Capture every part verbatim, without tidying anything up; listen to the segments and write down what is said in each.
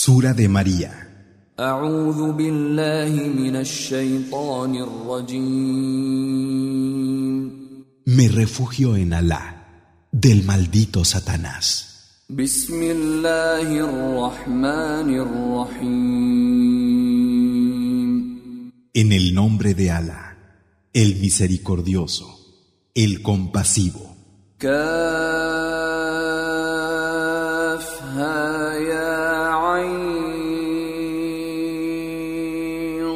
Sura de María. أعوذ بالله من الشيطان الرجيم. Me refugio en Alá, del maldito Satanás. بسم الله الرحمن الرحيم. En el nombre de Alá, el misericordioso, el compasivo. كافها يا عين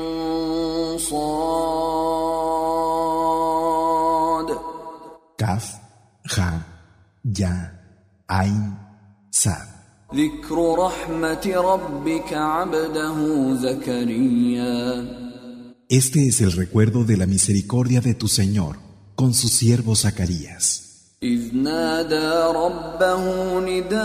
صاد. Kaf, Ja, Ya, Ain, Sad. ذكر رحمة ربك عبده زكريا. Este es el recuerdo de la misericordia de tu Señor con su siervo Zacarías. إذ نادى ربه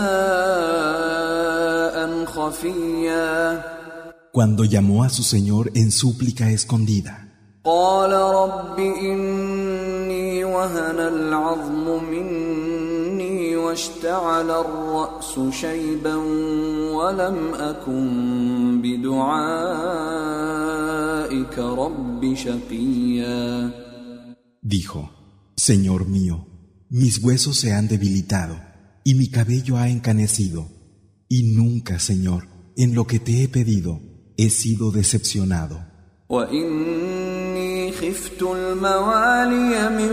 نداء خفيا. Cuando llamó a su Señor en súplica escondida. قال رب إني وهن العظم مني واشتعل الرأس شيبا ولم أكن بدعائك رب شقيا. Dijo: Señor mío, mis huesos se han debilitado y mi cabello ha encanecido, y nunca, Señor, en lo que te he pedido, he sido decepcionado. وإني خفت الموالي من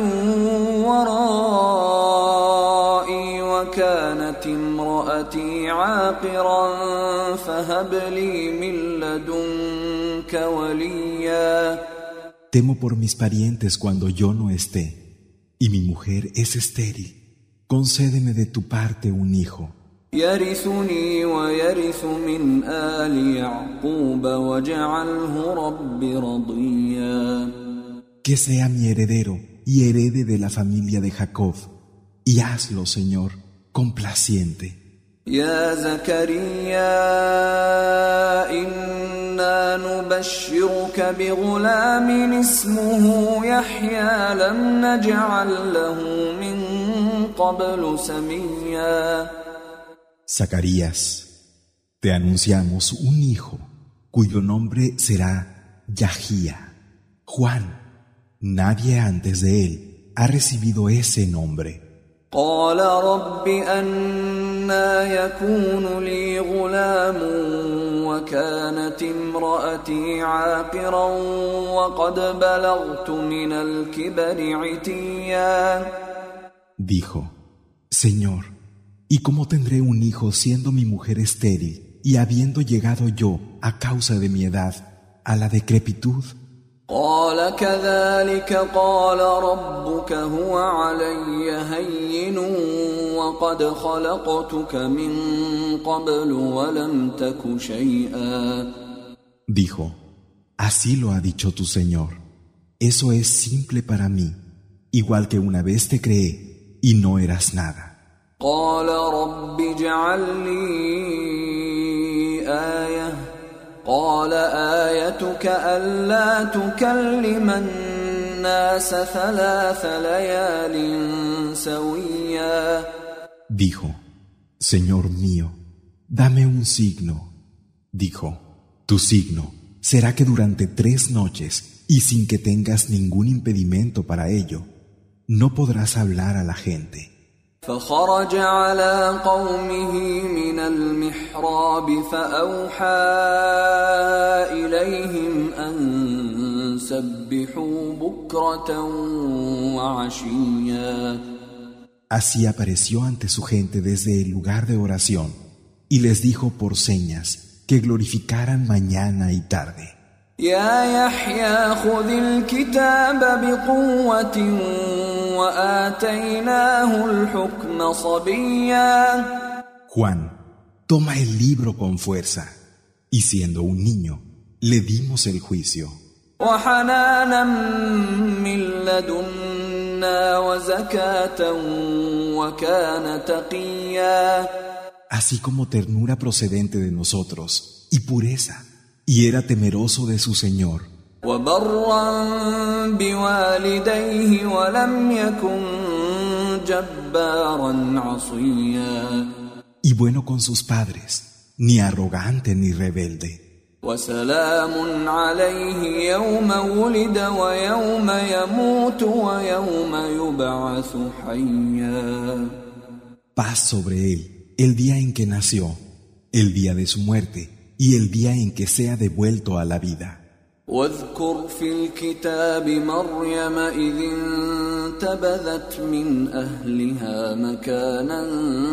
ورائي وكانت امرأتي عاقرا فهب لي من لدنك وليا. Temo por mis parientes cuando yo no esté, y mi mujer es estéril. Concédeme de tu parte un hijo. يرثني ويرث من آل يعقوب واجعله رب رضيا. Que sea mi heredero y herede de la familia de Jacob, y hazlo, Señor, complaciente. يا زكريا إنا نبشرك بغلام اسمه يحيى لم نجعل له من قبل سميا. Zacarías, te anunciamos un hijo, cuyo nombre será Yahía. Juan, nadie antes de él ha recibido ese nombre. قال رب أنى يكون لي غلام وكانت امرأتي عاقرا وقد بلغت من الكبر عتيا. Dijo: Señor, ¿y cómo tendré un hijo siendo mi mujer estéril y habiendo llegado yo, a causa de mi edad, a la decrepitud? قال كذلك قال ربك هو علي هين وقد خلقتك من قبل ولم تك شيئا. Dijo: Así lo ha dicho tu Señor. Eso es simple para mí, igual que una vez te creé y no eras nada. قال رب اجعل لي آية. قال آيتك ألا تكلم الناس ثلاث ليال سويا. Dijo: Señor mío, dame un signo. Dijo: Tu signo será que durante tres noches, y sin que tengas ningún impedimento para ello, no podrás hablar a la gente. فخرج على قومه من المحراب فأوحى إليهم أن سبحوا بكرة وعشيا. Así apareció ante su gente desde el lugar de oración y les dijo por señas que glorificaran mañana y tarde. يا يحيى خذ الكتاب بقوة وآتيناه الحكم صبيا. Juan, toma el libro con fuerza, y siendo un niño, le dimos el juicio. وحنانا من لدنا وزكاة وكان تقيا. Así como ternura procedente de nosotros, y pureza, y era temeroso de su Señor. وبرا بوالديه ولم يكن جبارا عصيا. y bueno con sus padres, ni arrogante ni rebelde. وسلام عليه يوم ولد ويوم يموت ويوم يبعث حيا. Paz sobre él el día en que nació, el día de su muerte y el día en que sea devuelto a la vida. واذكر في الكتاب مريم إذ انتبذت من أهلها مكانا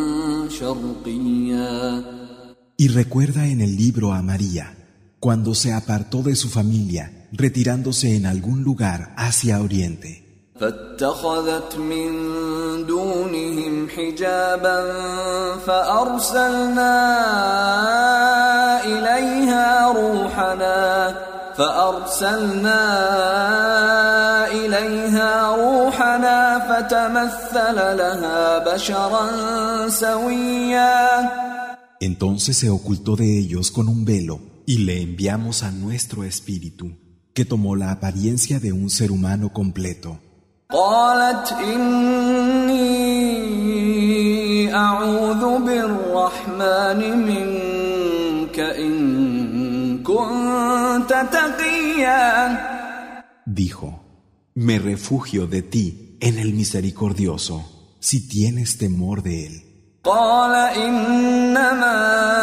شرقيا. Y recuerda en el libro a María, cuando se apartó de su familia, retirándose en algún lugar hacia oriente. فاتخذت من دونهم حجابا فأرسلنا إليها روحنا فأرسلنا إليها روحنا فتمثل لها بشرا سويا. Entonces se ocultó de ellos con un velo y le enviamos a nuestro espíritu, que tomó la apariencia de un ser humano completo. قالت إني أعوذ بالرحمن منك إن كنت تقيا. Dijo, me refugio de ti en el misericordioso, si tienes temor de él. قال إنما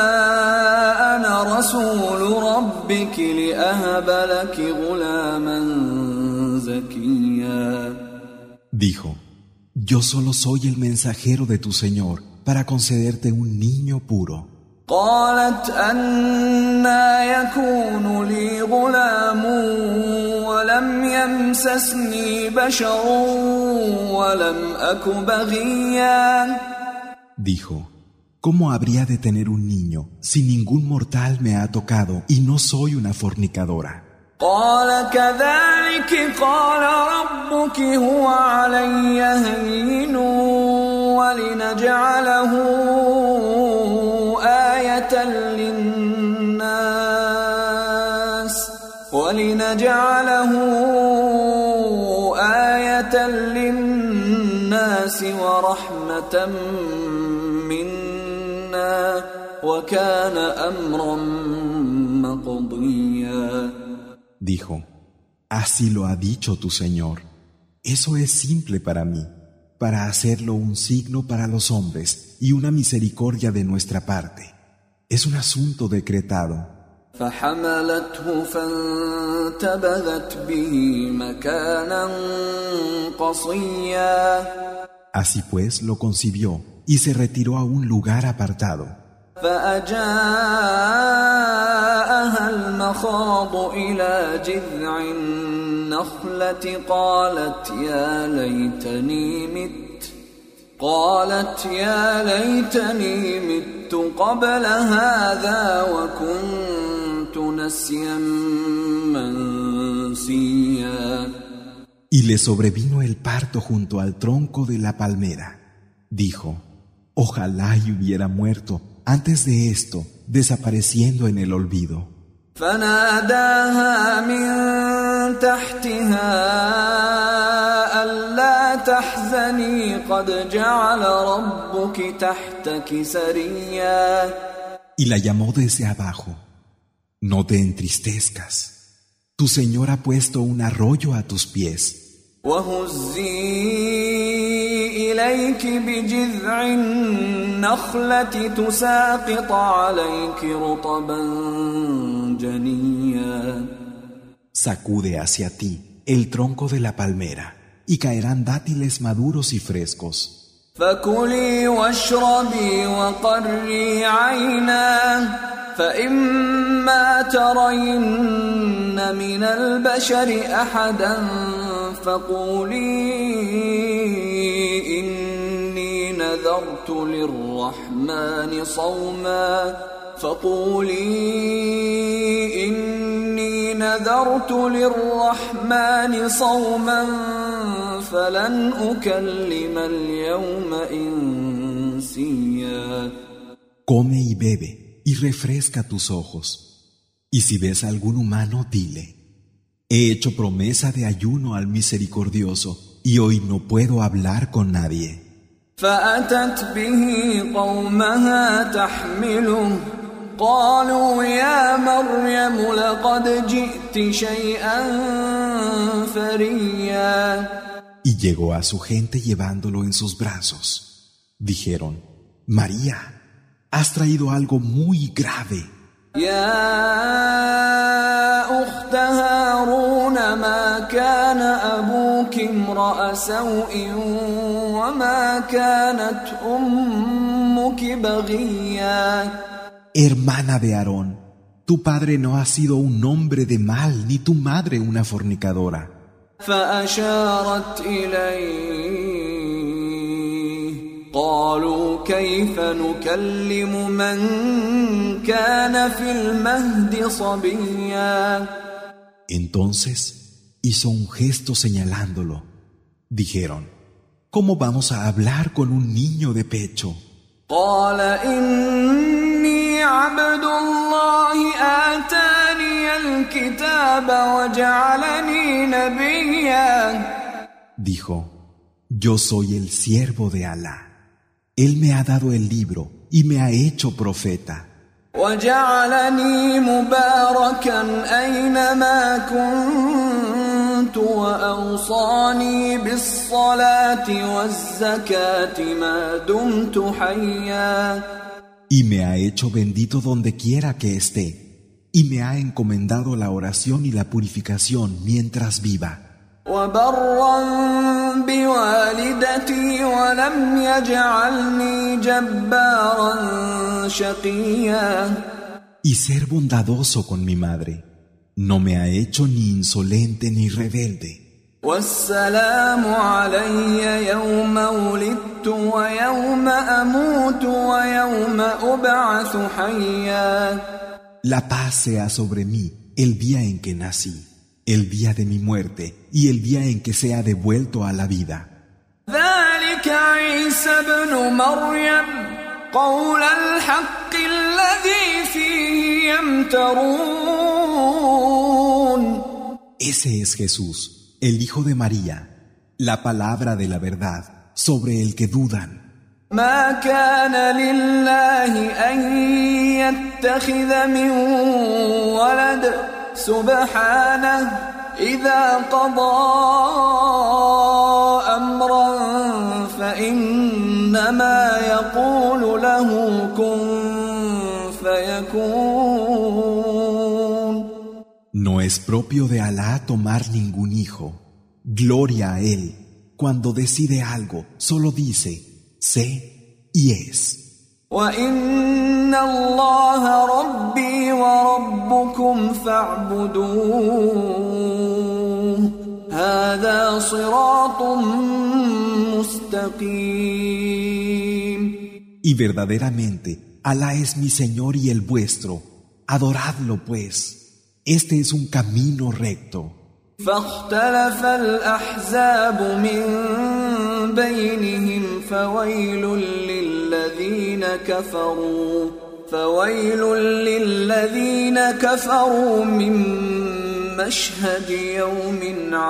أنا رسول ربك لأهب لك غلاما زكيا. Dijo, yo solo soy el mensajero de tu Señor para concederte un niño puro. قالت أنى يكون لي غلام ولم يمسسني بشر ولم أك بغيا. Dijo, ¿cómo habría de tener un niño si ningún mortal me ha tocado y no soy una fornicadora? قال كذلك قال ربك هو علي هين ولنجعله آية للناس ولنجعله آية للناس ورحمة منا وكان أمرا مقضيا. Dijo, así lo ha dicho tu Señor. Eso es simple para mí, para hacerlo un signo para los hombres y una misericordia de nuestra parte. Es un asunto decretado. فحملته فانتبذت به مكانا قصيا. Así pues lo concibió y se retiró a un lugar apartado. فأجاءها المخاض إلى جذع النخلة قالت يا ليتني مت قالت يا ليتني مت قبل هذا وكنت نسيا منسيا. Y le sobrevino el parto junto al tronco de la palmera. Dijo, ojalá y hubiera muerto antes de esto, desapareciendo en el olvido. فناداها من تحتها ألا تحزني قد جعل ربك تحتك سريا. Y la llamó desde abajo. No te entristezcas. Tu Señor ha puesto un arroyo a tus pies. وهزي إليك بجذع النخلة تساقط عليك رطبا جنيا. Sacude hacia ti el tronco de la palmera y caerán dátiles maduros y frescos. فكلي واشربي وقري عينا فإما ترين من البشر أحدا فقولي إني نذرت للرحمن صوما فقولي إني نذرت للرحمن صوما فلن أكلم اليوم إنسيا. Come y bebe y refresca tus ojos. Y si ves a algún humano, dile: he hecho promesa de ayuno al misericordioso y hoy no puedo hablar con nadie. فأتت به قومها تحمله قالوا يا مريم لقد جئت شيئا فريا. Y llegó a su gente llevándolo en sus brazos. Dijeron: María, has traído algo muy grave. يا أخت هارون ما كان أبوك امرأ سوء وما كانت أمك بغيا. Hermana de Aarón, tu padre no ha sido un hombre de mal, ni tu madre una fornicadora. فأشارت إليه قالوا كيف نكلم من كان في المهد صبيا. Entonces hizo un gesto señalándolo. Dijeron: ¿Cómo vamos a hablar con un niño de pecho? قال إني عبد الله آتاني الكتاب وجعلني نبيا. Dijo: Yo soy el siervo de Alá. Él me ha dado el libro y me ha hecho profeta. وجعلني مباركا أينما كنت وأوصاني بالصلاة والزكاة ما دمت حيا. Y me ha hecho bendito donde quiera que esté, y me ha encomendado la oración y la purificación mientras viva. وبرا بوالدتي ولم يجعلني جبارا شقيا. Y ser bondadoso con mi madre. No me ha hecho ni insolente ni rebelde. والسلام علي يوم ولدت ويوم أموت ويوم أبعث حيا. La paz sea sobre mí el día en que nací, el día de mi muerte y el día en que sea devuelto a la vida. ذلك عيسى ابن مريم قول الحق الذي فيه يمترون. Ese es Jesús, el Hijo de María, la palabra de la verdad sobre el que dudan. ما كان لله أن يتخذ من ولد سبحانه إذا قضى أمرا فإنما يقول له كن فيكون. No es propio de Alá tomar ningún hijo. Gloria a Él. Cuando decide algo, solo dice: sé y es. وَإِنَّ اللَّهَ رَبِّي وَرَبُّكُمْ فَاعْبُدُوهُ هَذَا صِرَاطٌ مُسْتَقِيمٌ. Y verdaderamente, Alá es mi Señor y el vuestro. Adoradlo, pues. Este es un camino recto. فاختلف الأحزاب من بينهم فويل للذين كفروا فويل للذين كفروا من مشهد يوم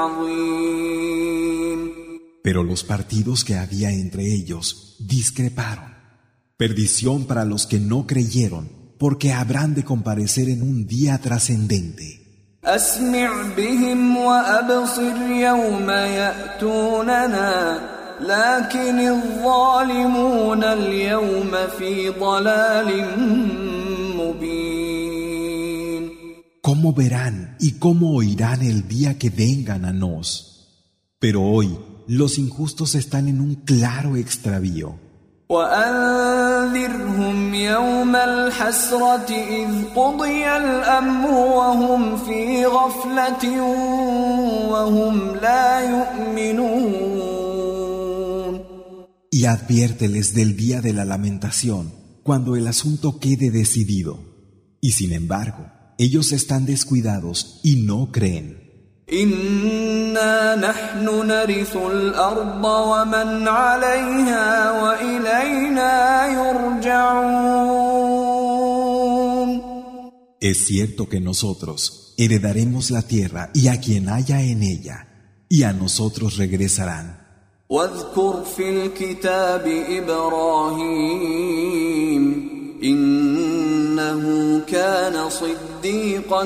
عظيم. Pero los partidos que había entre ellos discreparon. Perdición para los que no creyeron, porque habrán de comparecer en un día trascendente. أسمع بهم وأبصر يوم يأتوننا لكن الظالمون اليوم في ضلال مبين. ¿Cómo verán y cómo oirán el día que vengan a nos? Pero hoy los injustos están en un claro extravío. وأنذرهم يوم الحسرة إذ قضي الأمر وهم في غفلة وهم لا يؤمنون. Y adviérteles del día de la lamentación, cuando el asunto quede decidido. Y sin embargo, ellos están descuidados y no creen. إنا نحن نرث الأرض ومن عليها وإلينا يرجعون. Es cierto que nosotros heredaremos la tierra y a quien haya en ella, y a nosotros regresarán. واذكر في الكتاب إبراهيم إنه إنه كان صديقا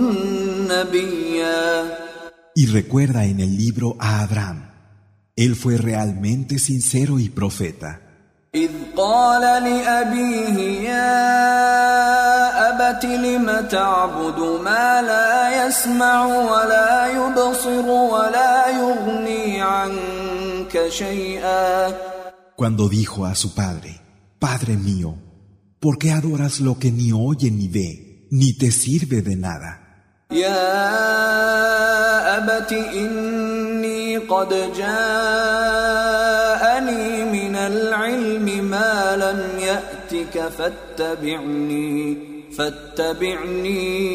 نبيا. Y recuerda en el libro a Abraham. Él fue realmente sincero y profeta. إذ قال لأبيه يا أبت لم تعبد ما لا يسمع ولا يبصر ولا يغني عنك شيئا. Cuando dijo a su padre, Padre mío, ¿por qué adoras lo que ni oye ni ve, ni te sirve de nada? يا أبت إني قد جاءني من العلم ما لم يأتك فاتبعني فاتبعني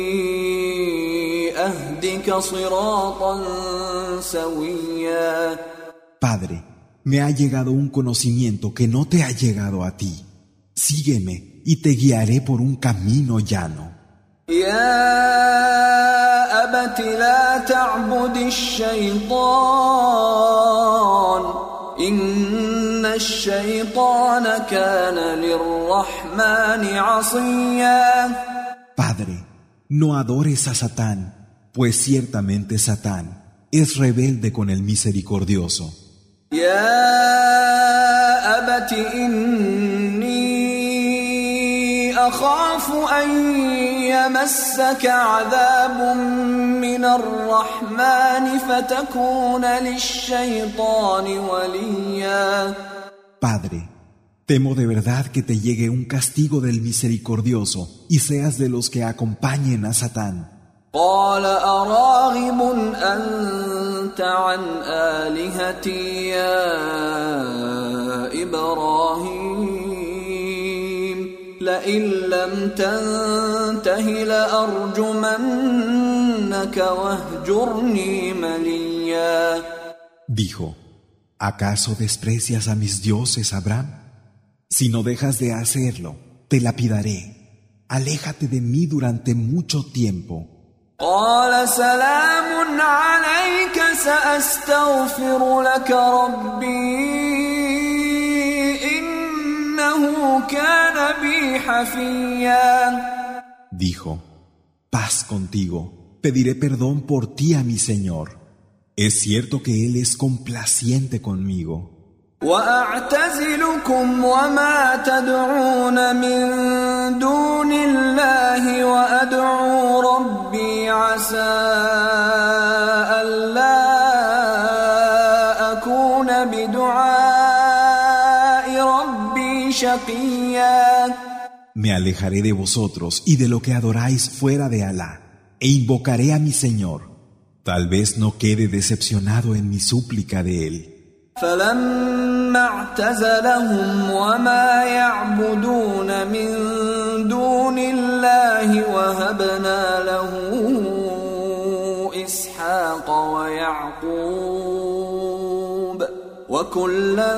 أهدك صراطا سويا. Padre, me ha llegado un conocimiento que no te ha llegado a ti. Sígueme y te guiaré por un camino llano. يا أبت لا تعبد الشيطان إن الشيطان كان للرحمن عصيا. Padre, no adores a Satán, pues ciertamente Satán es rebelde con el misericordioso. يا أبت إني أخاف أن يمسك عذاب من الرحمن فتكون للشيطان وليا. Padre, temo de verdad que te llegue un castigo del misericordioso y seas de los que acompañen a Satán. قال أراغب أنت عن آلهتي يا إبراهيم لئن لم تنته لأرجمنك واهجرني مليا. Dijo, ¿acaso desprecias a mis dioses, Abraham? Si no dejas de hacerlo, te lapidaré. Aléjate de mí durante mucho tiempo. قال سلام عليك سأستغفر لك ربي إنه كان بي حفيا. Dijo, paz contigo, pediré perdón por ti a mi Señor. Es cierto que Él es complaciente conmigo. وأعتزلكم وما تدعون من دون الله وأدعو ربي عسى ألا أكون بدعاء ربي شقيا. Me alejaré de vosotros y de lo que adoráis fuera de Alá, e invocaré a mi Señor. Tal vez no quede decepcionado en mi súplica de Él. فلما اعتزلهم وما يعبدون من دون الله وهبنا له إسحاق ويعقوب وكلا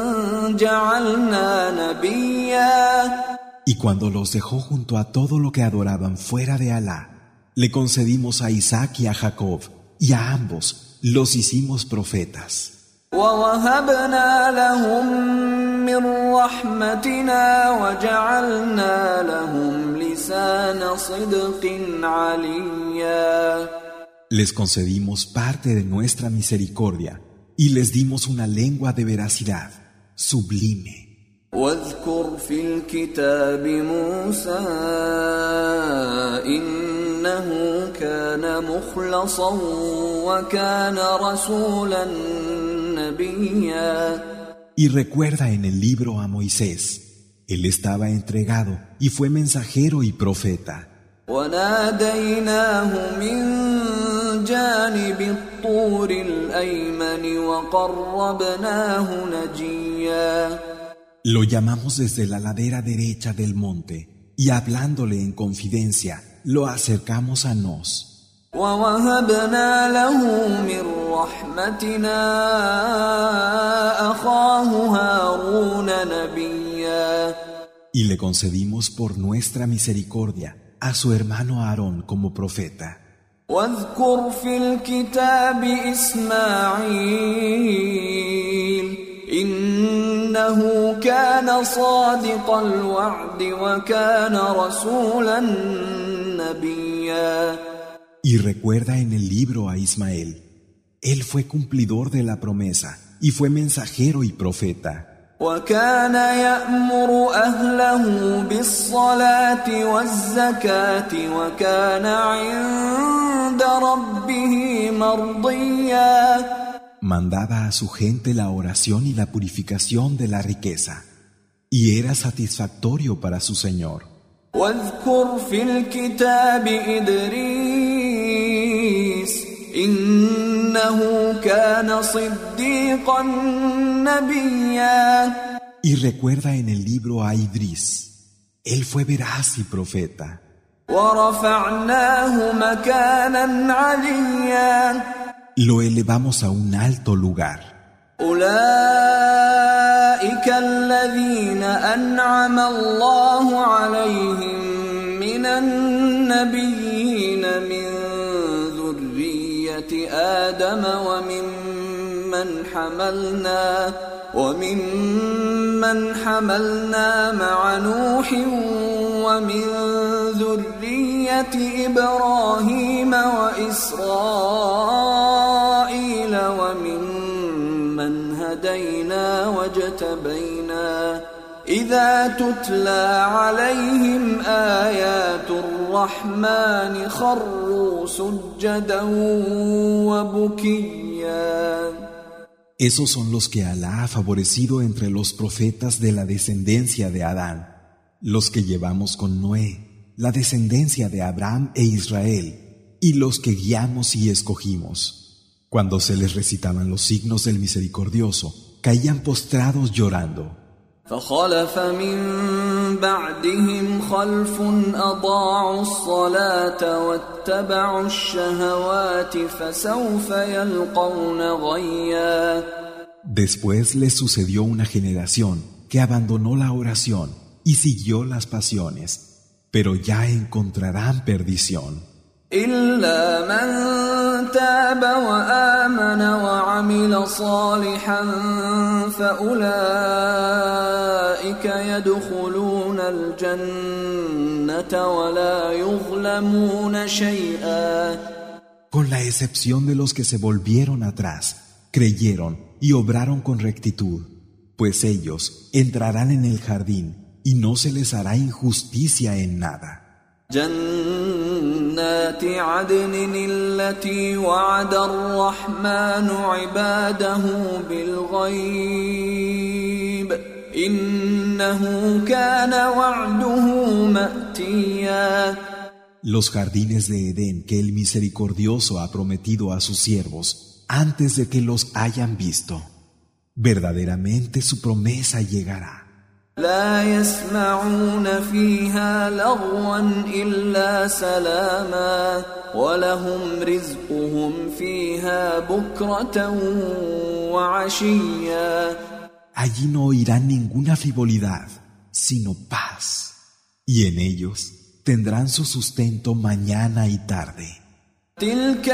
جعلنا نبيا. Y cuando los dejó junto a todo lo que adoraban fuera de Alá, le concedimos a Isaac y a Jacob, y a ambos los hicimos profetas. ووهبنا لهم من رحمتنا وجعلنا لهم لسان صدق عليا. Les concedimos parte de nuestra misericordia y les dimos una lengua de veracidad sublime. واذكر في الكتاب موسى إنه كان مخلصا وكان رسولا نبيا. Y recuerda en el libro a Moisés, él estaba entregado y fue mensajero y profeta. وناديناه من جانب الطور الأيمن وقربناه نجيا. Lo llamamos desde la ladera derecha del monte y hablándole en confidencia, lo acercamos a nos. ووهبنا له من رحمتنا أخاه هارون نبيا. Y le concedimos por nuestra misericordia a su hermano Aarón como profeta. واذكر في الكتاب إسماعيل إنه كان صادق الوعد وكان رسولا نبيا. Y recuerda en el libro a Ismael, él fue cumplidor de la promesa y fue mensajero y profeta. وكان يأمر أهله بالصلاة والزكاة وكان عند ربه مرضيا. Mandaba a su gente la oración y la purificación de la riqueza, y era satisfactorio para su Señor. واذكر في الكتاب إدريس إنه كان صديقا نبيا. Y recuerda en el libro a Idris, él fue veraz y profeta. ورفعناه مكانا عليا. Lo elevamos a un alto lugar. أولئك الذين أنعم الله عليهم من النبيين من ذرية آدم وممن حملنا وممن حملنا مع نوح ومن ذرية إبراهيم وإسرائيل وممن هدينا واجتبينا إذا تتلى عليهم آيات الرحمن خروا سجدا وبكيا. Esos son los que Alá ha favorecido entre los profetas de la descendencia de Adán, los que llevamos con Noé, la descendencia de Abraham e Israel, y los que guiamos y escogimos. Cuando se les recitaban los signos del Misericordioso, caían postrados llorando. فخلف من بعدهم خلف أضاعوا الصلاة واتبعوا الشهوات فسوف يلقون غيا. Después les sucedió una generación que abandonó la oración y siguió las pasiones, pero ya encontrarán perdición. إلا من تاب وآمن وعمل صالحا فأولئك يدخلون الجنة ولا يظلمون شيئا. Con la excepción de los que se volvieron atrás, creyeron y obraron con rectitud, pues ellos entrarán en el jardín y no se les hará injusticia en nada. جنات عدن التي وعد الرحمن عباده بالغيب إنه كان وعده مأتيا. Los jardines de Edén que el Misericordioso ha prometido a sus siervos antes de que los hayan visto. Verdaderamente su promesa llegará. لا يسمعون فيها لغوا إلا سلاما ولهم رزقهم فيها بكرة وعشيا. Allí no oirán ninguna frivolidad, sino paz, y en ellos tendrán su sustento mañana y tarde. تلك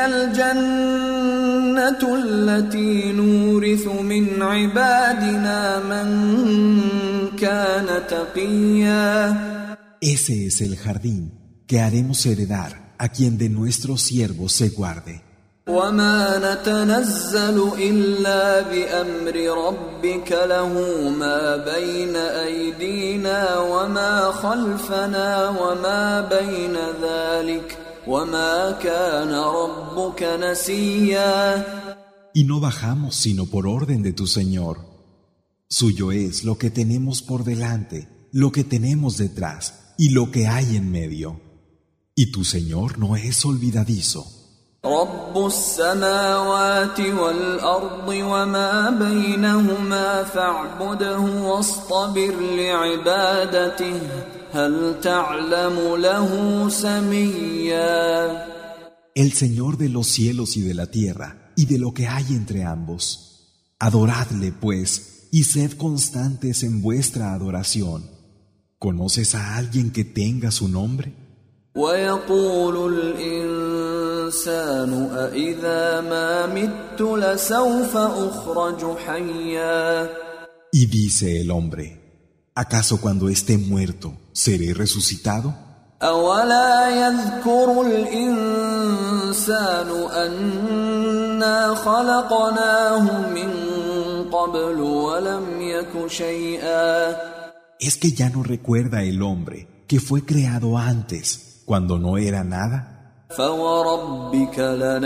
الجنة التي نورث من عبادنا من كان تقيا. Ese es el jardín que haremos heredar a quien de nuestros siervos se guarde. وما نتنزل إلا بأمر ربك له ما بين أيدينا وما خلفنا وما بين ذلك وما كان ربك نسيا. Y no bajamos sino por orden de tu Señor. Suyo es lo que tenemos por delante, lo que tenemos detrás y lo que hay en medio. Y tu Señor no es olvidadizo. رب السماوات والأرض وما بينهما فاعبده واصطبر لعبادته هل تعلم له سميا. El Señor de los cielos y de la tierra y de lo que hay entre ambos. Adoradle, pues, y sed constantes en vuestra adoración. ¿Conoces a alguien que tenga su nombre? ويقول الإنسان الإنسان أإذا ما مت لسوف أخرج حيا. Y dice el hombre, ¿acaso cuando esté muerto seré resucitado? أولا يذكر الإنسان أنا خلقناه من قبل ولم يك شيئا. ¿Es que ya no recuerda el hombre que fue creado antes, cuando no era nada? فوربك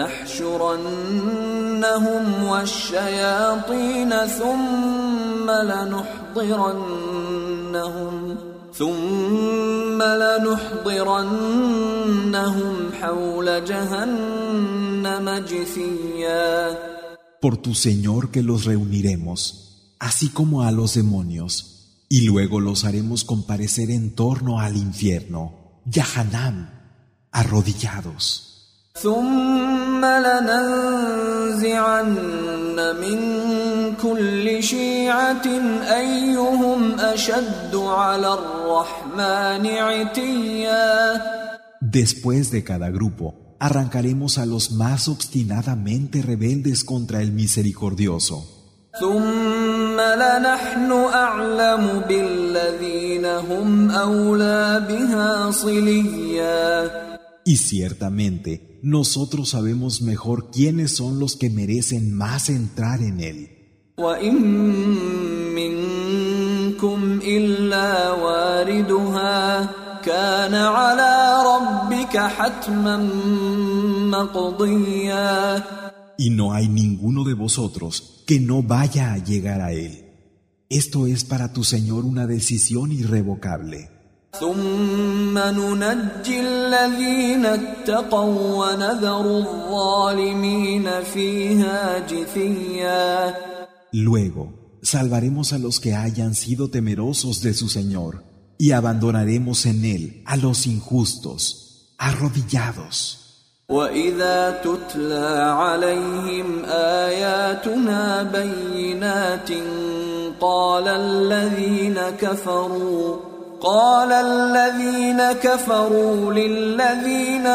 لنحشرنهم والشياطين ثم لنحضرنهم ثم لنحضرنهم حول جهنم جثيا. Por tu Señor que los reuniremos, así como a los demonios, y luego los haremos comparecer en torno al infierno, Yahanam, arrodillados. ثم لننزعن من كل شيعة أيهم أشد على الرحمن عتيا. Después de cada grupo, arrancaremos a los más obstinadamente rebeldes contra el misericordioso. ثم لنحن أعلم بالذين هم أولى بها صليا. Y ciertamente, nosotros sabemos mejor quiénes son los que merecen más entrar en él. وَإِن مِّنكُمْ إِلَّا وَارِدُهَا كَانَ عَلَى رَبِّكَ حَتْمًا مَّقْضِيًّا. Y no hay ninguno de vosotros que no vaya a llegar a él. Esto es para tu Señor una decisión irrevocable. ثم ننجي الذين اتقوا ونذر الظالمين فيها جثيا. Luego, salvaremos a los que hayan sido temerosos de su Señor y abandonaremos en él a los injustos, arrodillados. وَإِذَا تُتْلَى عَلَيْهِمْ آيَاتُنَا بَيِّنَاتٍ قَالَ الَّذِينَ كَفَرُوا قال الذين كفروا للذين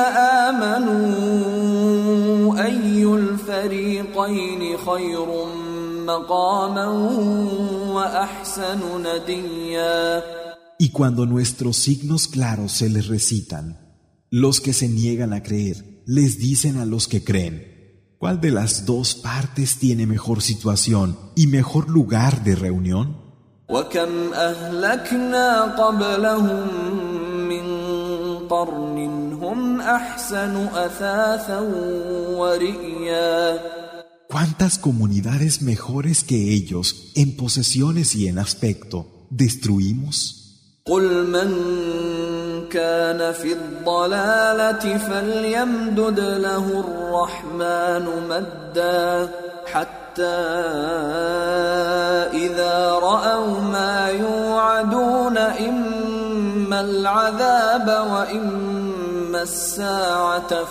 آمنوا أي الفريقين خير مقاما وأحسن نديا. Y cuando nuestros signos claros se les recitan, los que se niegan a creer les dicen a los que creen, ¿cuál de las dos partes tiene mejor situación y mejor lugar de reunión? وَكَمْ أَهْلَكْنَا قَبْلَهُمْ مِنْ قَرْنٍ هُمْ أَحْسَنُ أَثَاثًا وَرِئْيًا. ¿Cuántas comunidades mejores que ellos en posesiones y en aspecto destruimos? قُلْ مَنْ كَانَ فِي الضَّلَالَةِ فَلْيَمْدُدْ لَهُ الرَّحْمَنُ مَدًّا حَتَّى إذا رأوا ما يوعدون إما العذاب وإما الساعة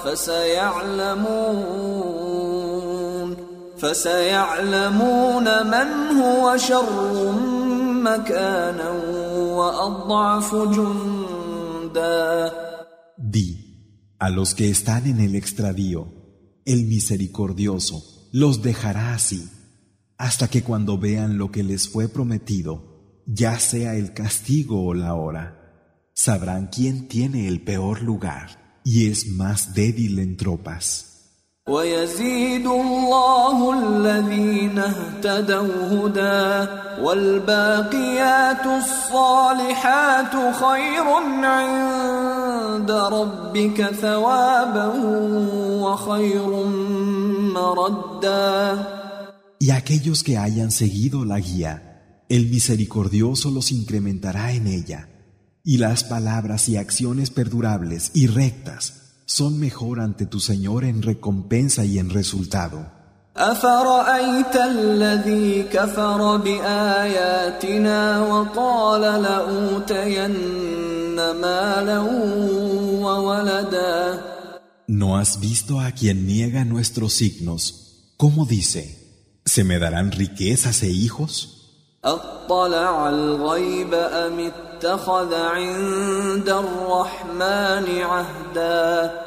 فسيعلمون فسيعلمون من هو شر مكانا وأضعف جندا. Di, a los que están en el extravío, el misericordioso los dejará así, hasta que cuando vean lo que les fue prometido, ya sea el castigo o la hora, sabrán quién tiene el peor lugar y es más débil en tropas. وَيَزِيدُ اللَّهُ الَّذِينَ اهْتَدَوْا هُدًى وَالْبَاقِيَاتُ الصَّالِحَاتُ خَيْرٌ عِندَ رَبِّكَ ثَوَابًا وَخَيْرٌ مَّرَدًّا. Y aquellos que hayan seguido la guía, el misericordioso los incrementará en ella, y las palabras y acciones perdurables y rectas son mejor ante tu Señor en recompensa y en resultado. أَفَرَأَيْتَ الَّذِي كَفَرَ بِآيَاتِنَا وَقَالَ لَأُوتَيَنَّ مَالًا وَوَلَدًا. ¿No has visto a quien niega nuestros signos? ¿Cómo dice? ¿Se me darán riquezas e hijos? أَطَّلَعَ الْغَيْبَ أَمِ اتَّخَذَ عِندَ الرَّحْمَنِ عَهْدًا.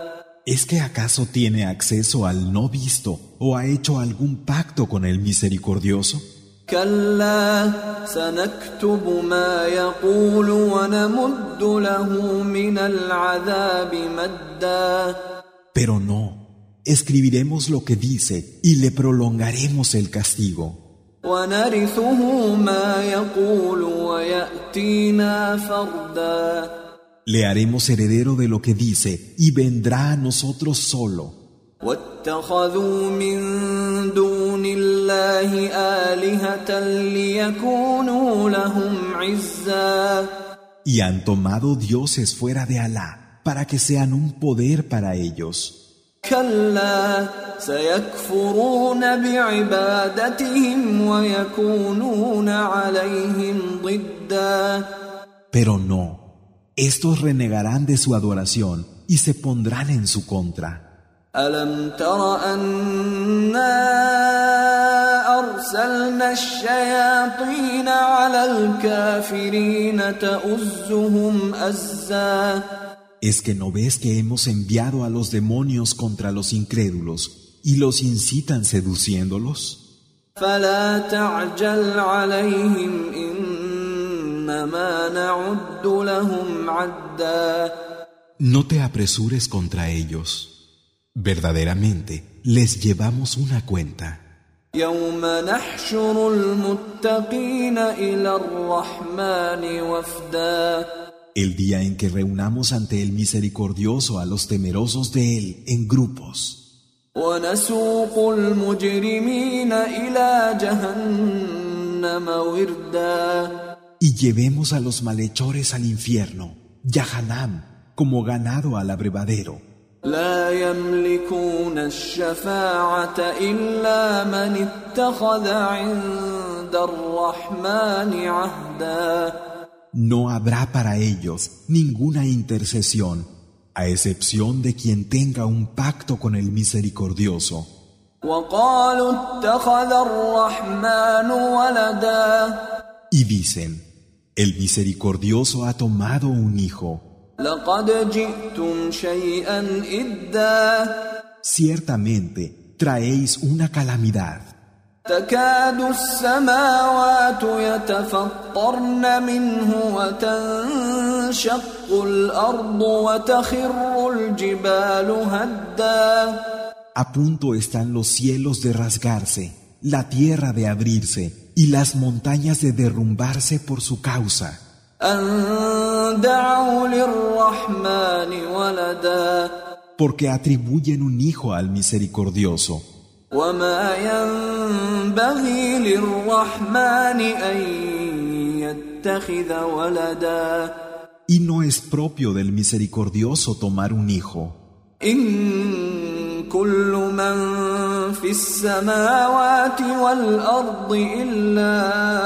¿Es que acaso tiene acceso al no visto o ha hecho algún pacto con el misericordioso? كلا سنكتب ما يقول ونمد له من العذاب مدا. Pero no, escribiremos lo que dice y le prolongaremos el castigo. ونرثه ما يقول ويأتينا فردا. Le haremos heredero de lo que dice y vendrá a nosotros solo. واتخذوا من دون الله آلهة ليكونوا لهم عزا. Y han tomado dioses fuera de Alá para que sean un poder para ellos. كلا سيكفرون بعبادتهم ويكونون عليهم ضدا. Pero no, estos renegarán de su adoración y se pondrán en su contra. ألم تر أنا أرسلنا الشياطين على الكافرين تؤزهم أزا. ¿Es que no ves que hemos enviado a los demonios contra los incrédulos y los incitan seduciéndolos? فلا تعجل عليهم إنما نعد لهم عدا. No te apresures contra ellos. Verdaderamente les llevamos una cuenta. يوم نحشر المتقين إلى الرحمن وفدا. El día en que reunamos ante el misericordioso a los temerosos de él en grupos. ونسوق المجرمين إلى جهنم وردا. Y llevemos a los malhechores al infierno, Yahanam, como ganado al abrevadero. لا يملكون الشفاعة إلا من اتخذ عند الرحمن عهدا. No habrá para ellos ninguna intercesión, a excepción de quien tenga un pacto con el misericordioso. وقالوا اتخذ الرحمن ولدا. Y dicen, el misericordioso ha tomado un hijo. لقد جئتم شيئا إدا. Ciertamente traéis una calamidad. تكاد السماوات يتفطرن منه وتنشق الأرض وتخر الجبال هدا. A punto están los cielos de rasgarse, la tierra de abrirse y las montañas de derrumbarse por su causa. أن دعوا للرحمن ولدا. Porque atribuyen un hijo al misericordioso. وما ينبغي للرحمن أن يتخذ ولدا. Y no es propio del misericordioso tomar un hijo. إن كل من في السماوات والأرض إلا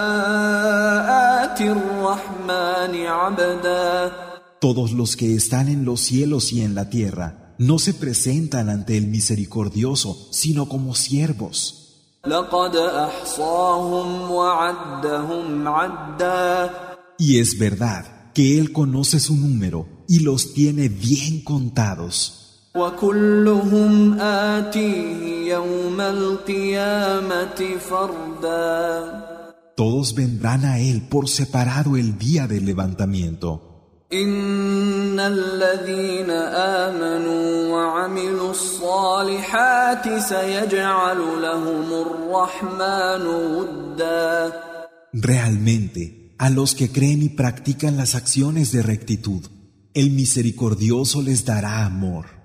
آتي الرحمن عبدا. Todos los que están en los cielos y en la tierra no se presentan ante el misericordioso, sino como siervos. لقد أحصاهم وعدهم عدا. Y es verdad que Él conoce su número y los tiene bien contados. وكلهم آتيه يوم القيامة فردا. Todos vendrán a Él por separado el día del levantamiento. إن الذين آمنوا وعملوا الصالحات سيجعل لهم الرحمن ودا. Realmente, a los que creen y practican las acciones de rectitud, el misericordioso les dará amor.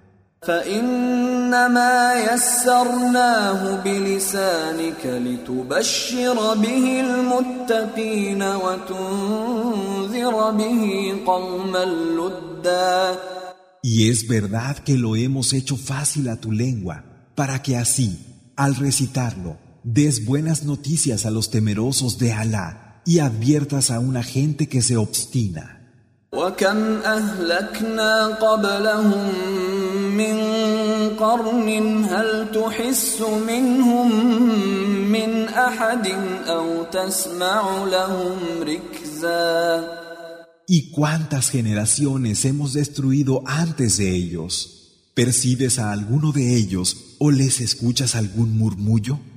فإنما يسرناه بلسانك لتبشر به المتقين وتنذر به قوما لدا. Y es verdad que lo hemos hecho fácil a tu lengua, para que así, al recitarlo, des buenas noticias a los temerosos de Alá y adviertas a una gente que se obstina. وكم أهلكنا قبلهم من قرن هل تحس منهم من أحد أو تسمع لهم ركزا. ¿Y cuántas generaciones hemos destruido antes de ellos? ¿Percibes a alguno de ellos o les escuchas algún murmullo?